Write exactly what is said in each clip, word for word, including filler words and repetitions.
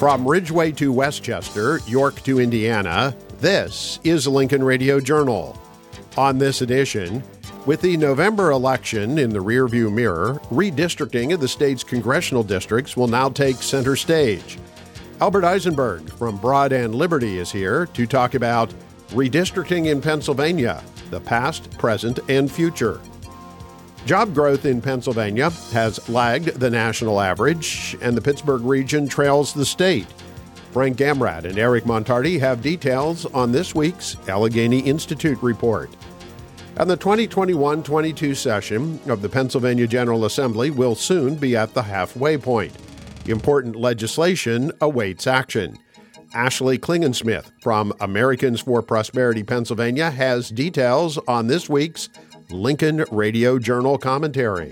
From Ridgeway to Westchester, York to Indiana, this is Lincoln Radio Journal. On this edition, with the November election in the rearview mirror, redistricting of the state's congressional districts will now take center stage. Albert Eisenberg from Broad and Liberty is here to talk about redistricting in Pennsylvania, the past, present, and future. Job growth in Pennsylvania has lagged the national average, and the Pittsburgh region trails the state. Frank Gamrat and Eric Montardi have details on this week's Allegheny Institute report. And the twenty twenty-one twenty-two session of the Pennsylvania General Assembly will soon be at the halfway point. Important legislation awaits action. Ashley Klingensmith from Americans for Prosperity Pennsylvania has details on this week's Lincoln Radio Journal commentary.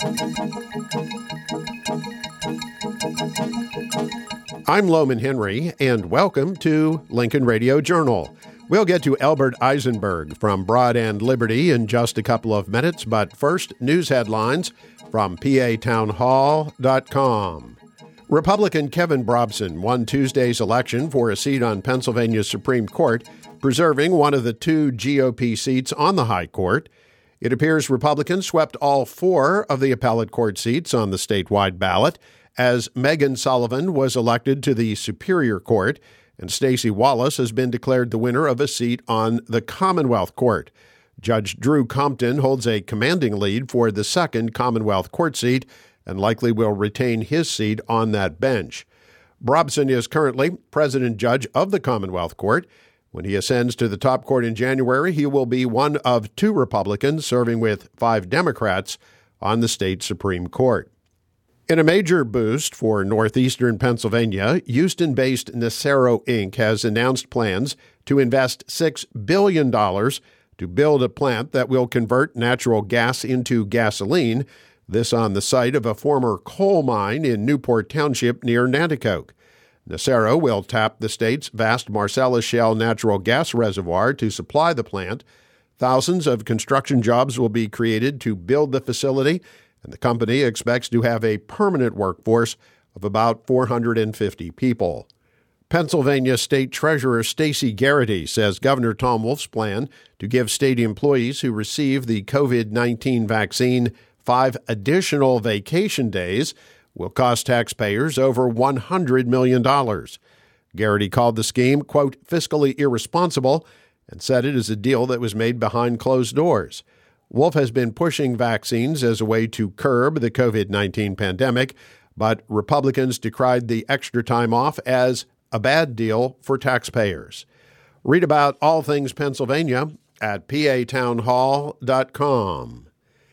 I'm Loman Henry, and welcome to Lincoln Radio Journal. We'll get to Albert Eisenberg from Broad and Liberty in just a couple of minutes, but first, news headlines from P A town hall dot com. Republican Kevin Brobson won Tuesday's election for a seat on Pennsylvania's Supreme Court, preserving one of the two G O P seats on the High Court. It appears Republicans swept all four of the appellate court seats on the statewide ballot, as Megan Sullivan was elected to the Superior Court, and Stacey Wallace has been declared the winner of a seat on the Commonwealth Court. Judge Drew Compton holds a commanding lead for the second Commonwealth Court seat and likely will retain his seat on that bench. Brobson is currently president judge of the Commonwealth Court. When he ascends to the top court in January, he will be one of two Republicans serving with five Democrats on the state Supreme Court. In a major boost for northeastern Pennsylvania, Houston-based Nacero Incorporated has announced plans to invest six billion dollars to build a plant that will convert natural gas into gasoline, this on the site of a former coal mine in Newport Township near Nanticoke. Nacero will tap the state's vast Marcellus Shale natural gas reservoir to supply the plant. Thousands of construction jobs will be created to build the facility, and the company expects to have a permanent workforce of about four hundred fifty people. Pennsylvania State Treasurer Stacey Garrity says Governor Tom Wolf's plan to give state employees who receive the covid nineteen vaccine five additional vacation days will cost taxpayers over one hundred million dollars. Garrity called the scheme, quote, fiscally irresponsible, and said it is a deal that was made behind closed doors. Wolf has been pushing vaccines as a way to curb the covid nineteen pandemic, but Republicans decried the extra time off as a bad deal for taxpayers. Read about all things Pennsylvania at P A town hall dot com.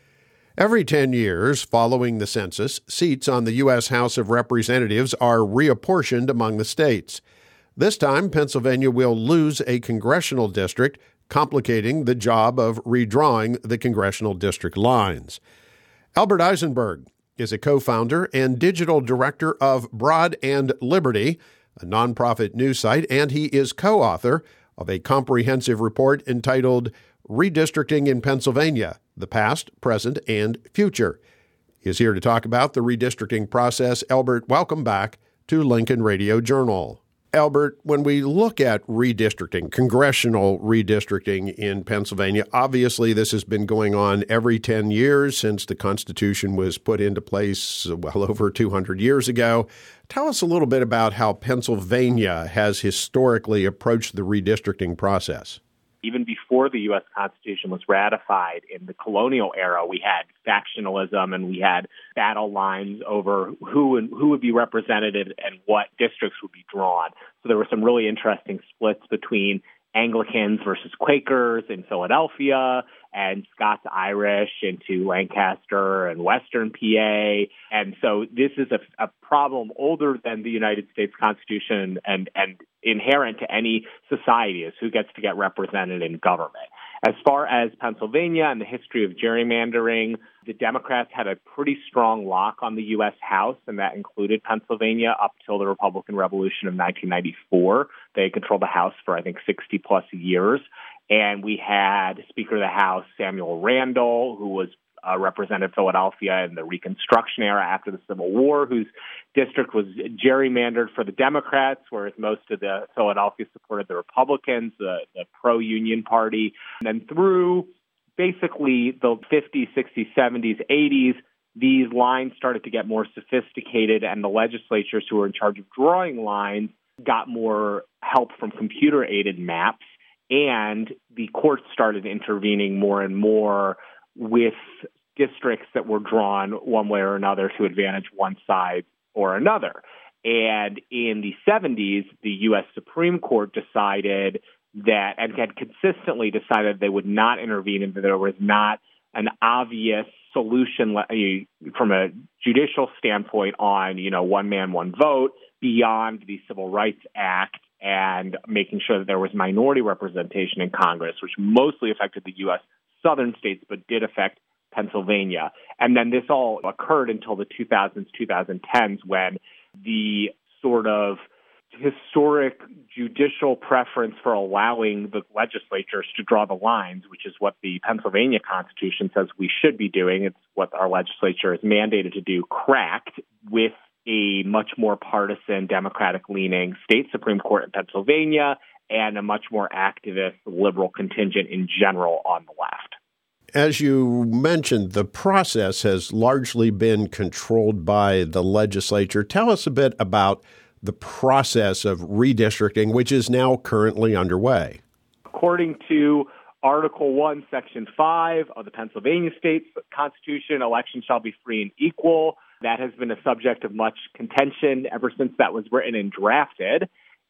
Every ten years following the census, seats on the U S House of Representatives are reapportioned among the states. This time, Pennsylvania will lose a congressional district, complicating the job of redrawing the congressional district lines. Albert Eisenberg is a co-founder and digital director of Broad and Liberty, a nonprofit news site, and he is co-author of a comprehensive report entitled Redistricting in Pennsylvania, the Past, Present, and Future. He is here to talk about the redistricting process. Albert, welcome back to Lincoln Radio Journal. Albert, when we look at redistricting, congressional redistricting in Pennsylvania, obviously this has been going on every ten years since the Constitution was put into place well over two hundred years ago. Tell us a little bit about how Pennsylvania has historically approached the redistricting process. Even before the U S Constitution was ratified in the colonial era, we had factionalism and we had battle lines over who and who would be represented and what districts would be drawn. So there were some really interesting splits between Anglicans versus Quakers in Philadelphia and Scots-Irish into Lancaster and Western P A. And so this is a, a problem older than the United States Constitution and, and inherent to any society is who gets to get represented in government. As far as Pennsylvania and the history of gerrymandering, the Democrats had a pretty strong lock on the U S House, and that included Pennsylvania up till the Republican Revolution of nineteen ninety-four. They controlled the House for, I think, sixty plus years. And we had Speaker of the House Samuel Randall, who was uh, represented Philadelphia in the Reconstruction era after the Civil War, whose district was gerrymandered for the Democrats, whereas most of the Philadelphia supported the Republicans, the, the pro-union party. And then through basically the fifties, sixties, seventies, eighties, these lines started to get more sophisticated, and the legislatures who were in charge of drawing lines got more help from computer-aided maps, and the courts started intervening more and more with districts that were drawn one way or another to advantage one side or another. And in the seventies, the U S Supreme Court decided that, and had consistently decided they would not intervene if there was not an obvious solution from a judicial standpoint on, you know, one man, one vote beyond the Civil Rights Act and making sure that there was minority representation in Congress, which mostly affected the U S southern states, but did affect Pennsylvania. And then this all occurred until the two thousands, twenty tens, when the sort of historic judicial preference for allowing the legislatures to draw the lines, which is what the Pennsylvania Constitution says we should be doing. It's what our legislature is mandated to do, cracked with a much more partisan, Democratic-leaning state Supreme Court in Pennsylvania and a much more activist liberal contingent in general on the left. As you mentioned, the process has largely been controlled by the legislature. Tell us a bit about the process of redistricting, which is now currently underway. According to Article one, Section five of the Pennsylvania State Constitution, elections shall be free and equal. That has been a subject of much contention ever since that was written and drafted.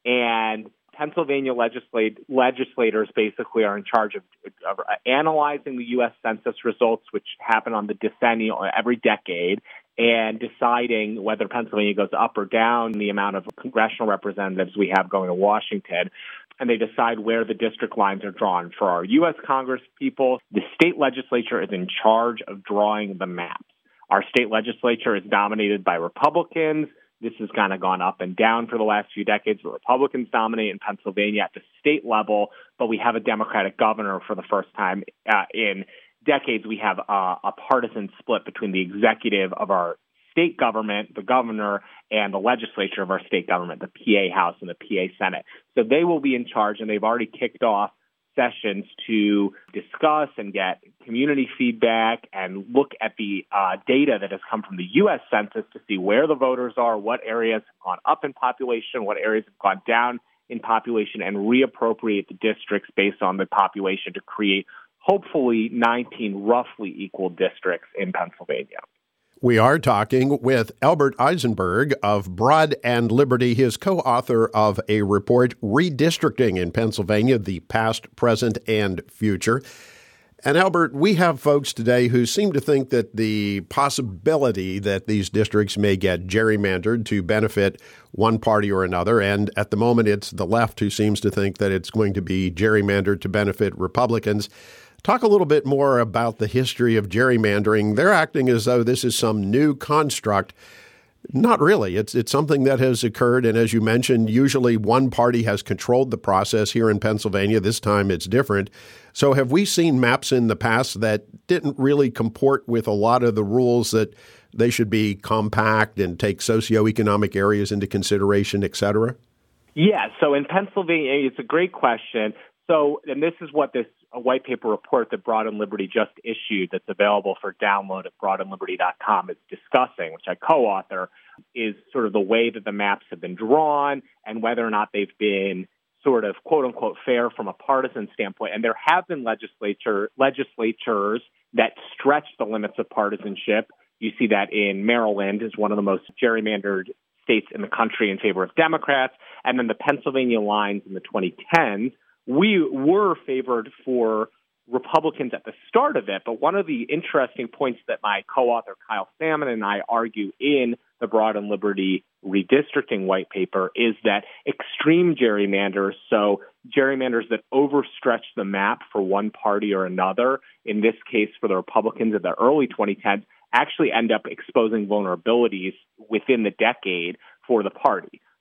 And Pennsylvania legislate, legislators basically are in charge of, of analyzing the U S Census results, which happen on the decennial every decade, and deciding whether Pennsylvania goes up or down the amount of congressional representatives we have going to Washington. And they decide where the district lines are drawn. For our U S Congress people, the state legislature is in charge of drawing the maps. Our state legislature is dominated by Republicans. This has kind of gone up and down for the last few decades. The Republicans dominate in Pennsylvania at the state level, but we have a Democratic governor for the first time uh, in decades. We have uh, a partisan split between the executive of our state government, the governor, and the legislature of our state government, the P A House and the P A Senate. So they will be in charge, and they've already kicked off sessions to discuss and get community feedback and look at the uh, data that has come from the U S Census to see where the voters are, what areas have gone up in population, what areas have gone down in population, and reappropriate the districts based on the population to create, hopefully, nineteen roughly equal districts in Pennsylvania. We are talking with Albert Eisenberg of Broad and Liberty. He is co-author of a report, Redistricting in Pennsylvania, the Past, Present, and Future. And Albert, we have folks today who seem to think that the possibility that these districts may get gerrymandered to benefit one party or another, and at the moment it's the left who seems to think that it's going to be gerrymandered to benefit Republicans. Talk a little bit more about the history of gerrymandering. They're acting as though this is some new construct. Not really. It's it's something that has occurred, and as you mentioned, usually one party has controlled the process. Here in Pennsylvania, this time it's different. So have we seen maps in the past that didn't really comport with a lot of the rules that they should be compact and take socioeconomic areas into consideration, et cetera? Yeah, so in Pennsylvania, it's a great question. So, and this is what this a white paper report that Broad and Liberty just issued that's available for download at broad and liberty dot com is discussing, which I co-author, is sort of the way that the maps have been drawn and whether or not they've been sort of quote-unquote fair from a partisan standpoint. And there have been legislature legislatures that stretch the limits of partisanship. You see that in Maryland, is one of the most gerrymandered states in the country in favor of Democrats. And then the Pennsylvania lines in the twenty tens, we were favored for Republicans at the start of it, but one of the interesting points that my co-author Kyle Salmon and I argue in the Broad and Liberty redistricting white paper is that extreme gerrymanders, so gerrymanders that overstretch the map for one party or another, in this case for the Republicans in the early twenty tens, actually end up exposing vulnerabilities within the decade for the party.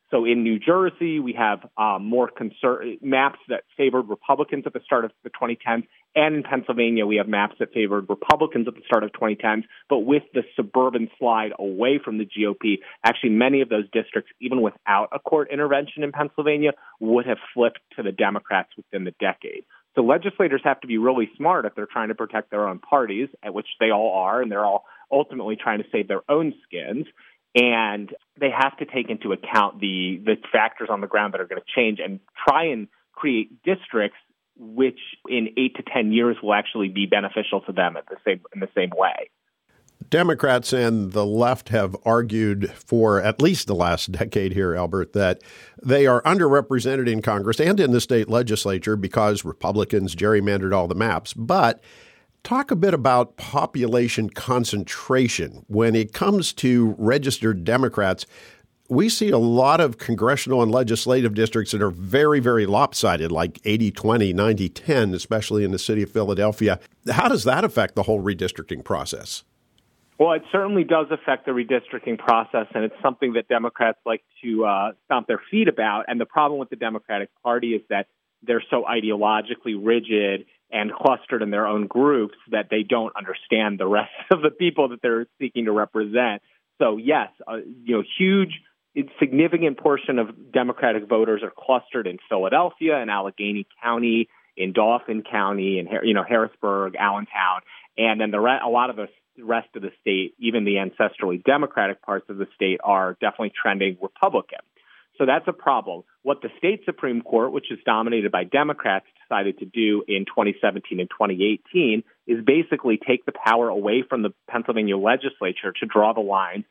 So in New Jersey, we have um, more conser- maps that favored Republicans at the start of the twenty tens. And in Pennsylvania, we have maps that favored Republicans at the start of twenty tens. But with the suburban slide away from the G O P, actually many of those districts, even without a court intervention in Pennsylvania, would have flipped to the Democrats within the decade. So legislators have to be really smart if they're trying to protect their own parties, at which they all are, and they're all ultimately trying to save their own skins. And they have to take into account the, the factors on the ground that are going to change and try and create districts which in eight to ten years will actually be beneficial to them at the same, in the same way. Democrats and the left have argued for at least the last decade here, Albert, that they are underrepresented in Congress and in the state legislature because Republicans gerrymandered all the maps. But talk a bit about population concentration. When it comes to registered Democrats, we see a lot of congressional and legislative districts that are very, very lopsided, like eighty twenty, ninety ten, especially in the city of Philadelphia. How does that affect the whole redistricting process? Well, it certainly does affect the redistricting process, and it's something that Democrats like to uh, stomp their feet about. And the problem with the Democratic Party is that they're so ideologically rigid and clustered in their own groups that they don't understand the rest of the people that they're seeking to represent. So, yes, uh, you know, huge, significant portion of Democratic voters are clustered in Philadelphia and Allegheny County, in Dauphin County, and you know Harrisburg, Allentown, and then the re- a lot of the rest of the state, even the ancestrally Democratic parts of the state, are definitely trending Republican. So that's a problem. What the state Supreme Court, which is dominated by Democrats, decided to do in twenty seventeen and twenty eighteen is basically take the power away from the Pennsylvania legislature to draw the lines,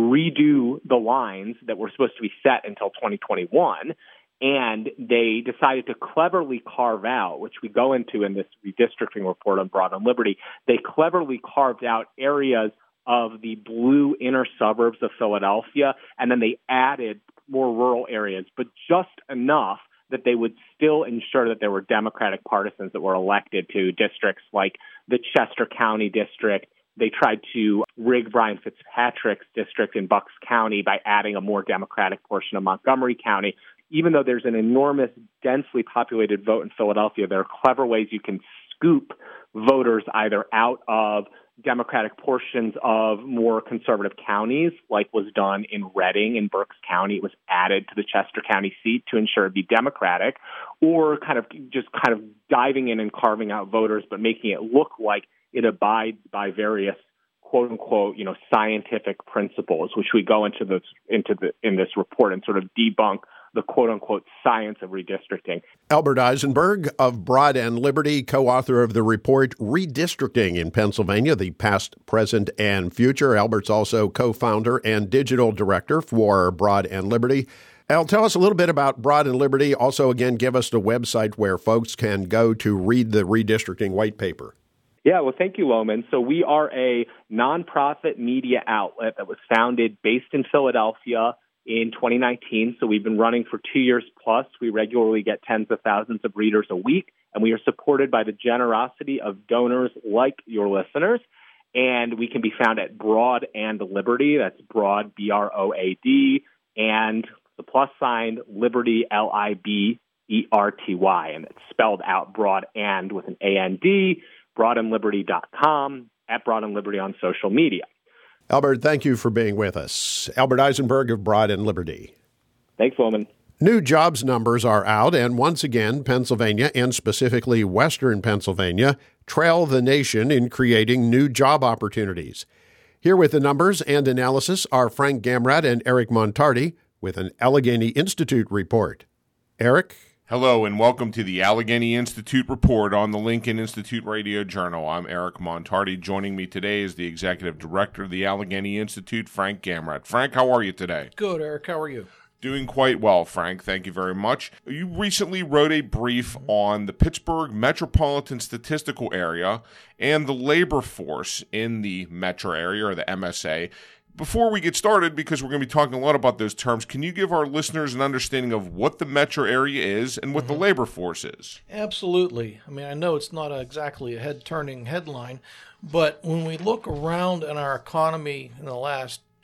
redo the lines that were supposed to be set until twenty twenty-one. And they decided to cleverly carve out, which we go into in this redistricting report on Broad and Liberty, they cleverly carved out areas of the blue inner suburbs of Philadelphia, and then they added more rural areas, but just enough that they would still ensure that there were Democratic partisans that were elected to districts like the Chester County district. They tried to rig Brian Fitzpatrick's district in Bucks County by adding a more Democratic portion of Montgomery County. Even though there's an enormous, densely populated vote in Philadelphia, there are clever ways you can scoop voters either out of Democratic portions of more conservative counties, like was done in Reading and Berks County. It was added to the Chester County seat to ensure it'd be Democratic, or kind of just kind of diving in and carving out voters, but making it look like it abides by various quote unquote, you know, scientific principles, which we go into this into the in this report and sort of debunk the quote-unquote science of redistricting. Albert Eisenberg of Broad and Liberty, co-author of the report Redistricting in Pennsylvania, the Past, Present, and Future. Albert's also co-founder and digital director for Broad and Liberty. Al, tell us a little bit about Broad and Liberty. Also, again, give us the website where folks can go to read the redistricting white paper. Yeah, well, thank you, Loman. So we are a nonprofit media outlet that was founded based in Philadelphia in twenty nineteen. So we've been running for two years plus. We regularly get tens of thousands of readers a week, and we are supported by the generosity of donors like your listeners. And we can be found at Broad and Liberty. That's Broad, B R O A D, and the plus sign, Liberty, L I B E R T Y. And it's spelled out Broad and with an A N D, broad and liberty dot com, at Broad and Liberty on social media. Albert, thank you for being with us. Albert Eisenberg of Broad and Liberty. Thanks, Loman. New jobs numbers are out, and once again, Pennsylvania, and specifically Western Pennsylvania, trail the nation in creating new job opportunities. Here with the numbers and analysis are Frank Gamrat and Eric Montardi with an Allegheny Institute report. Eric? Hello, and welcome to the Allegheny Institute report on the Lincoln Institute Radio Journal. I'm Eric Montardi. Joining me today is the Executive Director of the Allegheny Institute, Frank Gamrat. Frank, how are you today? Good, Eric. How are you? Doing quite well, Frank. Thank you very much. You recently wrote a brief on the Pittsburgh Metropolitan Statistical Area and the labor force in the metro area, or the M S A. Before we get started, because we're going to be talking a lot about those terms, can you give our listeners an understanding of what the metro area is and what mm-hmm. the labor force is? Absolutely. I mean, I know it's not exactly a head-turning headline, but when we look around in our economy in the last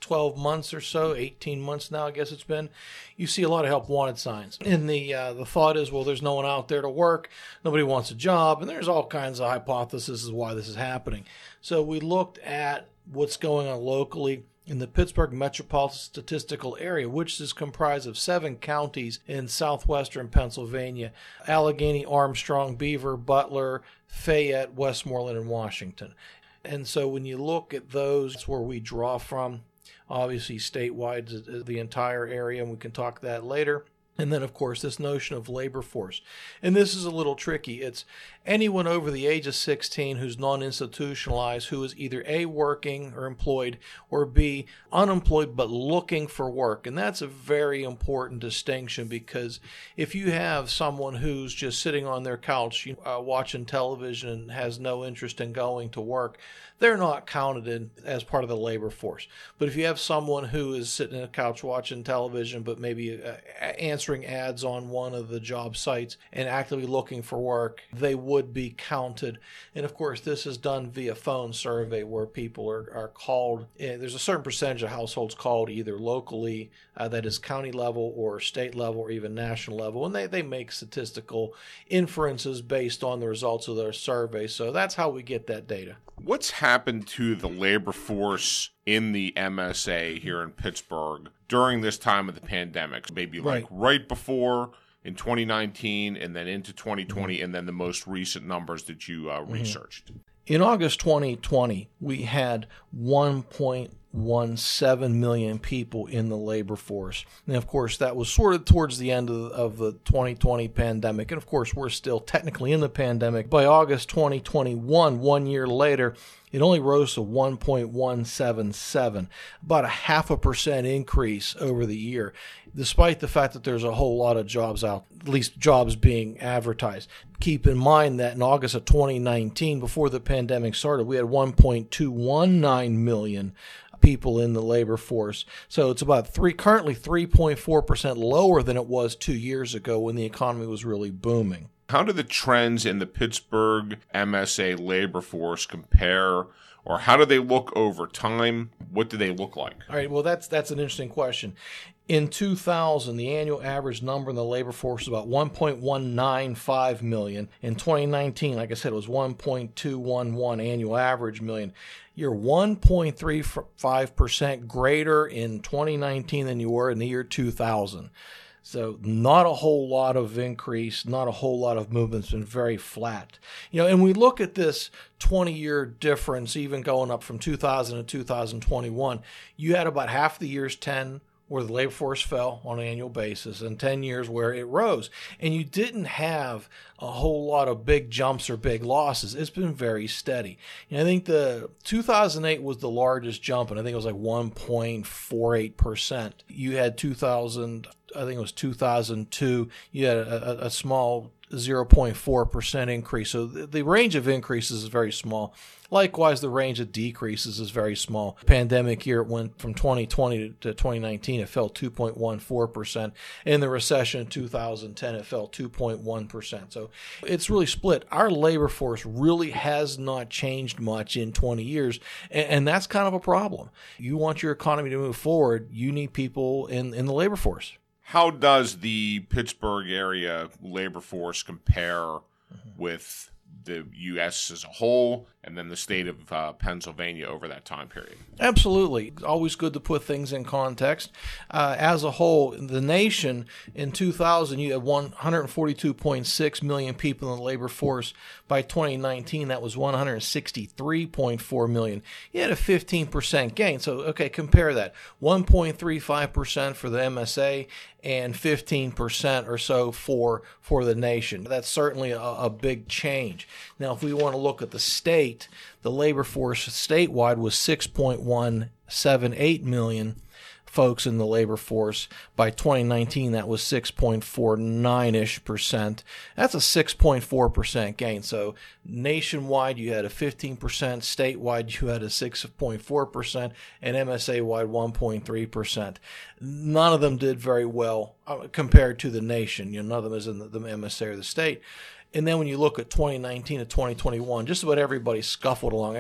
twelve months or so, eighteen months now, I guess it's been, you see a lot of help wanted signs. And the uh, the thought is, well, there's no one out there to work, nobody wants a job, and there's all kinds of hypotheses as why this is happening. So we looked at what's going on locally in the Pittsburgh Metropolitan Statistical Area, which is comprised of seven counties in southwestern Pennsylvania: Allegheny, Armstrong, Beaver, Butler, Fayette, Westmoreland, and Washington. And so when you look at those, that's where we draw from. Obviously, statewide is the entire area, and we can talk that later. And then, of course, this notion of labor force. And this is a little tricky. It's anyone over the age of sixteen who's non-institutionalized, who is either A, working or employed, or B, unemployed but looking for work. And that's a very important distinction, because if you have someone who's just sitting on their couch uh, watching television and has no interest in going to work, they're not counted in as part of the labor force. But if you have someone who is sitting on a couch watching television but maybe uh, answering ads on one of the job sites and actively looking for work, they would be counted. And of course, this is done via phone survey, where people are, are called. There's a certain percentage of households called either locally, uh, that is county level, or state level, or even national level. And they, they make statistical inferences based on the results of their survey. So that's how we get that data. What's happened to the labor force in the M S A here in Pittsburgh during this time of the pandemic? Maybe like right, right before in twenty nineteen, and then into twenty twenty, mm-hmm. and then the most recent numbers that you uh, researched. In August twenty twenty, we had one point one seven million people in the labor force. And of course, that was sort of towards the end of, of the twenty twenty pandemic. And of course, we're still technically in the pandemic. By August twenty twenty-one, one year later, it only rose to one point one seven seven, about a half a percent increase over the year, despite the fact that there's a whole lot of jobs out, at least jobs being advertised. Keep in mind that in August of twenty nineteen, before the pandemic started, we had one point two one nine million people in the labor force. So it's about three, currently three point four percent lower than it was two years ago when the economy was really booming. How do the trends in the Pittsburgh M S A labor force compare, or how do they look over time? What do they look like? All right, well, that's that's an interesting question. In two thousand, the annual average number in the labor force was about one point one nine five million. In twenty nineteen, like I said, it was one point two one one annual average million. You're one point three five percent greater in twenty nineteen than you were in the year two thousand. So not a whole lot of increase, not a whole lot of movement. It's been very flat. You know, and we look at this twenty-year difference, even going up from two thousand to two thousand twenty-one. You had about half the years, ten, where the labor force fell on an annual basis, and ten years where it rose. And you didn't have a whole lot of big jumps or big losses. It's been very steady. You know, I think the two thousand eight was the largest jump, and I think it was like one point four eight percent. You had two thousand, I think it was two thousand two, you had a, a, a small zero point four percent increase. So the, the range of increases is very small. Likewise, the range of decreases is very small. Pandemic year, it went from twenty twenty to twenty nineteen, it fell two point one four percent. In the recession in two thousand ten, it fell two point one percent. So it's really split. Our labor force really has not changed much in twenty years, and, and that's kind of a problem. You want your economy to move forward, you need people in, in the labor force. How does the Pittsburgh area labor force compare mm-hmm. with the U S as a whole, and then the state of uh, Pennsylvania over that time period? Absolutely. Always good to put things in context. Uh, as a whole, the nation in two thousand, you had one hundred forty-two point six million people in the labor force. By twenty nineteen, that was one hundred sixty-three point four million. You had a fifteen percent gain. So, okay, compare that. one point three five percent for the M S A and fifteen percent or so for, for the nation. That's certainly a, a big change. Now, if we want to look at the state, the labor force statewide was six point one seven eight million folks in the labor force. By twenty nineteen, that was six point four nine-ish percent. That's a six point four percent gain. So nationwide, you had a fifteen percent. Statewide, you had a six point four percent. And M S A-wide, one point three percent. None of them did very well uh, compared to the nation. You know, none of them is in the, the M S A or the state. And then when you look at twenty nineteen to twenty twenty-one, just about everybody scuffled along.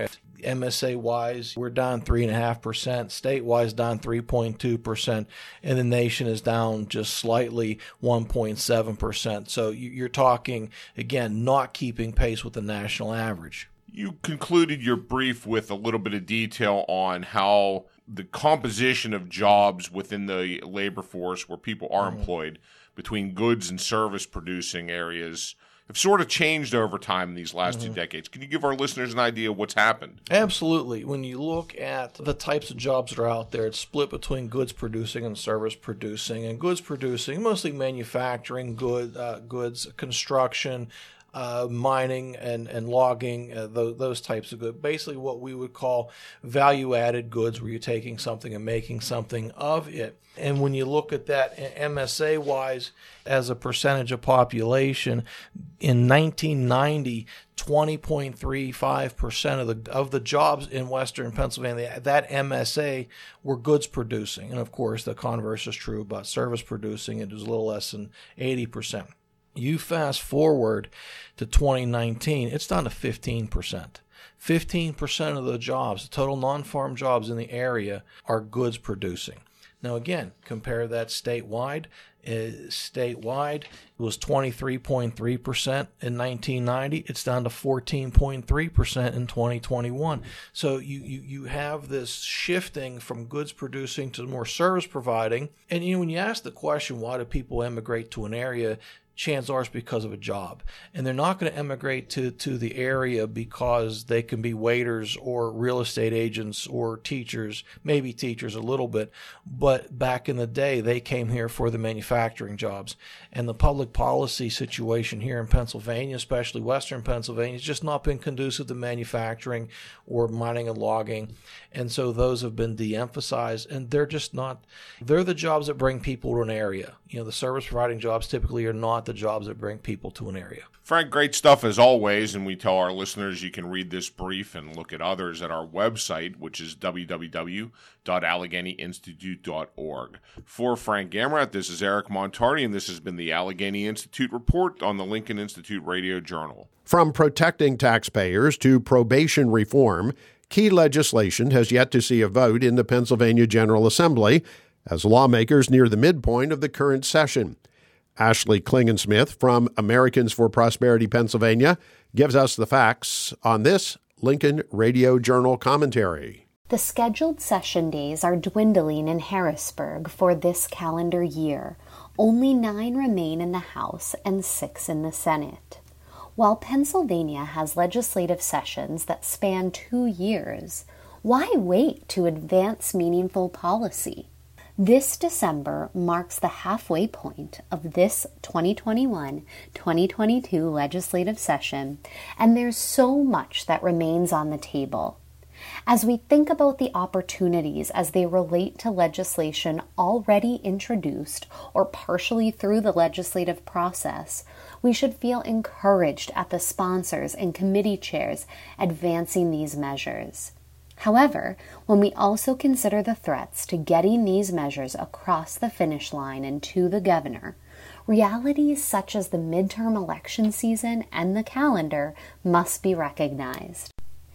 M S A-wise, we're down three point five percent. State-wise, down three point two percent. And the nation is down just slightly, one point seven percent. So you're talking, again, not keeping pace with the national average. You concluded your brief with a little bit of detail on how the composition of jobs within the labor force where people are mm-hmm. employed between goods and service producing areas have sort of changed over time in these last mm-hmm. two decades. Can you give our listeners an idea of what's happened? Absolutely. When you look at the types of jobs that are out there, it's split between goods producing and service producing. And goods producing, mostly manufacturing, good uh, goods, construction, Uh, mining and, and logging, uh, those, those types of goods. Basically what we would call value-added goods, where you're taking something and making something of it. And when you look at that M S A-wise as a percentage of population, in nineteen ninety, twenty point three five percent of the of the jobs in Western Pennsylvania, that M S A, were goods producing. And of course, the converse is true about service producing. It was a little less than eighty percent. You fast forward to twenty nineteen, it's down to fifteen percent. fifteen percent of the jobs, the total non-farm jobs in the area, are goods producing. Now again, compare that statewide. Uh, statewide, it was twenty-three point three percent in nineteen ninety. It's down to fourteen point three percent in twenty twenty-one. So you, you, you have this shifting from goods producing to more service providing. And you know, when you ask the question, why do people emigrate to an area, chances are it's because of a job. And they're not going to emigrate to, to the area because they can be waiters or real estate agents or teachers, maybe teachers a little bit. But back in the day, they came here for the manufacturing jobs. And the public policy situation here in Pennsylvania, especially Western Pennsylvania, has just not been conducive to manufacturing or mining and logging. And so those have been de-emphasized, and they're just not, they're the jobs that bring people to an area. You know, the service providing jobs typically are not the jobs that bring people to an area. Frank, great stuff as always, and we tell our listeners you can read this brief and look at others at our website, which is w w w dot allegheny institute dot org. For Frank Gamrat, this is Eric Montardi, and this has been the Allegheny Institute Report on the Lincoln Institute Radio Journal. From protecting taxpayers to probation reform, key legislation has yet to see a vote in the Pennsylvania General Assembly as lawmakers near the midpoint of the current session. Ashley Klingensmith from Americans for Prosperity Pennsylvania gives us the facts on this Lincoln Radio Journal commentary. The scheduled session days are dwindling in Harrisburg for this calendar year. Only nine remain in the House and six in the Senate. While Pennsylvania has legislative sessions that span two years, why wait to advance meaningful policy? This December marks the halfway point of this twenty twenty-one twenty twenty-two legislative session, and there's so much that remains on the table. As we think about the opportunities as they relate to legislation already introduced or partially through the legislative process, we should feel encouraged at the sponsors and committee chairs advancing these measures. However, when we also consider the threats to getting these measures across the finish line and to the governor, realities such as the midterm election season and the calendar must be recognized.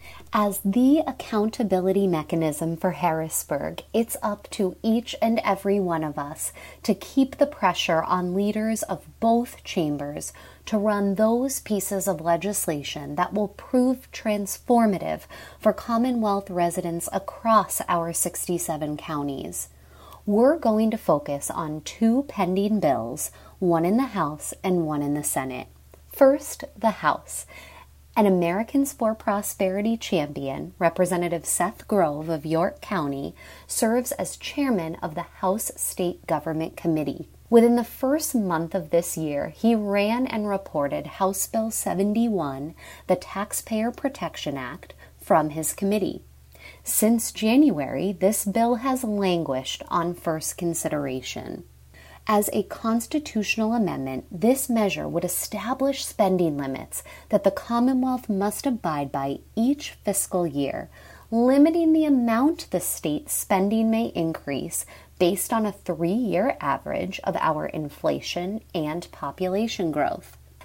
As the accountability mechanism for Harrisburg, it's up to each and every one of us to keep the pressure on leaders of both chambers to run those pieces of legislation that will prove transformative for Commonwealth residents across our sixty-seven counties. We're going to focus on two pending bills, one in the House and one in the Senate. First, the House. An Americans for Prosperity champion, Representative Seth Grove of York County, serves as chairman of the House State Government Committee. Within the first month of this year, he ran and reported House Bill seventy-one, the Taxpayer Protection Act, from his committee. Since January, this bill has languished on first consideration. As a constitutional amendment, this measure would establish spending limits that the Commonwealth must abide by each fiscal year, limiting the amount the state's spending may increase based on a three-year average of our inflation and population growth.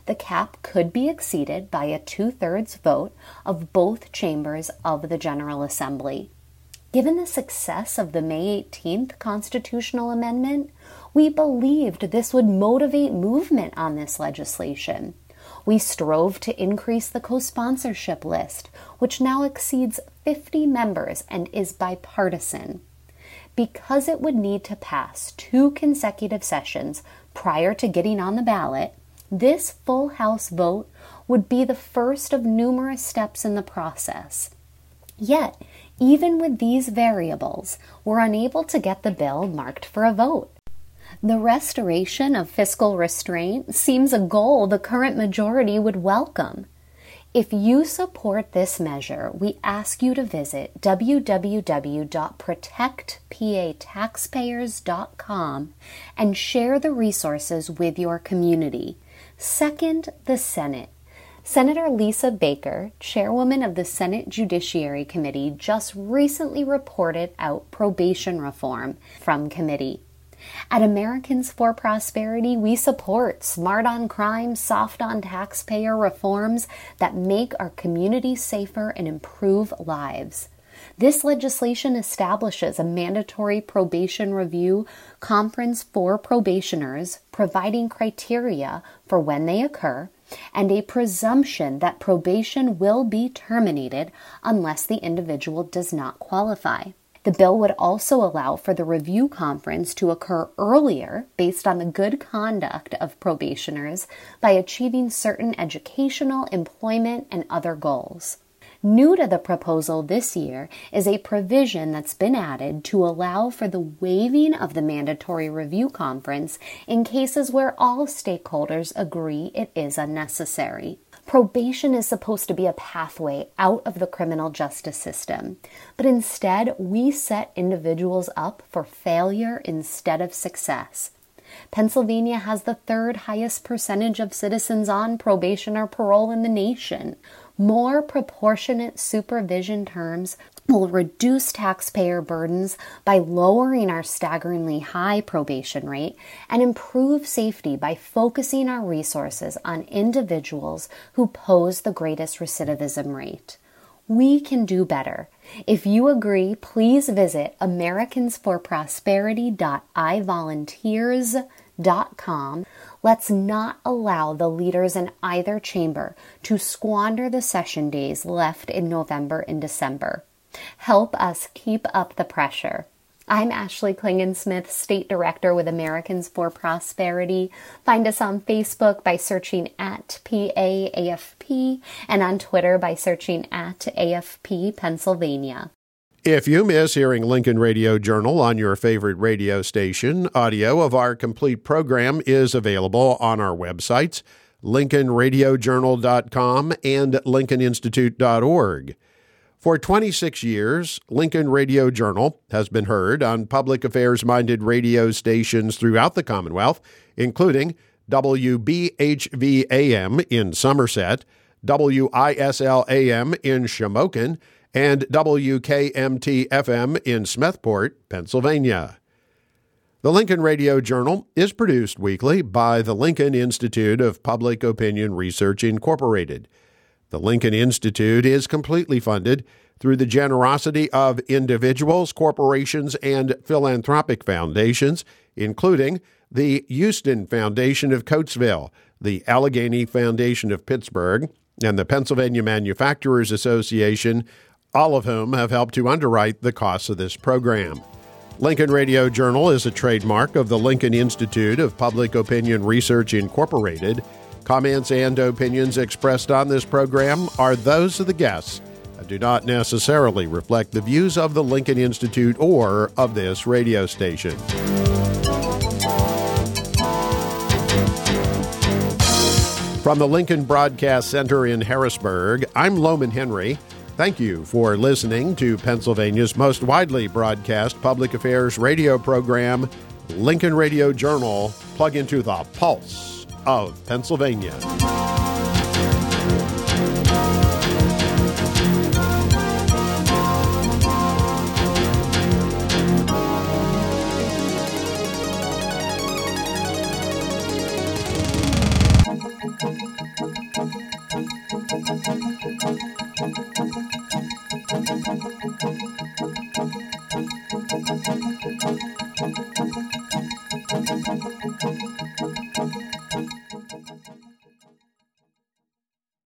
the cap could be exceeded by a two-thirds vote of both chambers of the General Assembly. Given the success of the May eighteenth constitutional amendment, we believed this would motivate movement on this legislation. We strove to increase the co-sponsorship list, which now exceeds fifty members and is bipartisan. Because it would need to pass two consecutive sessions prior to getting on the ballot, this full House vote would be the first of numerous steps in the process. Yet, even with these variables, we're unable to get the bill marked for a vote. The restoration of fiscal restraint seems a goal the current majority would welcome. If you support this measure, we ask you to visit w w w dot protect p a taxpayers dot com and share the resources with your community. Second, the Senate. Senator Lisa Baker, chairwoman of the Senate Judiciary Committee, just recently reported out probation reform from committee. At Americans for Prosperity, we support smart on crime, soft on taxpayer reforms that make our communities safer and improve lives. This legislation establishes a mandatory probation review conference for probationers, providing criteria for when they occur, and a presumption that probation will be terminated unless the individual does not qualify. The bill would also allow for the review conference to occur earlier based on the good conduct of probationers by achieving certain educational, employment, and other goals. New to the proposal this year is a provision that's been added to allow for the waiving of the mandatory review conference in cases where all stakeholders agree it is unnecessary. Probation is supposed to be a pathway out of the criminal justice system, but instead we set individuals up for failure instead of success. Pennsylvania has the third highest percentage of citizens on probation or parole in the nation. More proportionate supervision terms will reduce taxpayer burdens by lowering our staggeringly high probation rate and improve safety by focusing our resources on individuals who pose the greatest recidivism rate. We can do better. If you agree, please visit americans for prosperity dot i volunteers dot com. Let's not allow the leaders in either chamber to squander the session days left in November and December. Help us keep up the pressure. I'm Ashley Klingensmith, State Director with Americans for Prosperity. Find us on Facebook by searching at P A A F P and on Twitter by searching at A F P Pennsylvania. If you miss hearing Lincoln Radio Journal on your favorite radio station, audio of our complete program is available on our websites, lincoln radio journal dot com and lincoln institute dot org. For twenty-six years, Lincoln Radio Journal has been heard on public affairs-minded radio stations throughout the Commonwealth, including W B H V A M in Somerset, W I S L A M in Shamokin, and W K M T F M in Smethport, Pennsylvania. The Lincoln Radio Journal is produced weekly by the Lincoln Institute of Public Opinion Research, Incorporated. The Lincoln Institute is completely funded through the generosity of individuals, corporations, and philanthropic foundations, including the Houston Foundation of Coatesville, the Allegheny Foundation of Pittsburgh, and the Pennsylvania Manufacturers Association, all of whom have helped to underwrite the costs of this program. Lincoln Radio Journal is a trademark of the Lincoln Institute of Public Opinion Research, Incorporated. Comments and opinions expressed on this program are those of the guests and do not necessarily reflect the views of the Lincoln Institute or of this radio station. From the Lincoln Broadcast Center in Harrisburg, I'm Loman Henry. Thank you for listening to Pennsylvania's most widely broadcast public affairs radio program, Lincoln Radio Journal. Plug into the pulse of Pennsylvania.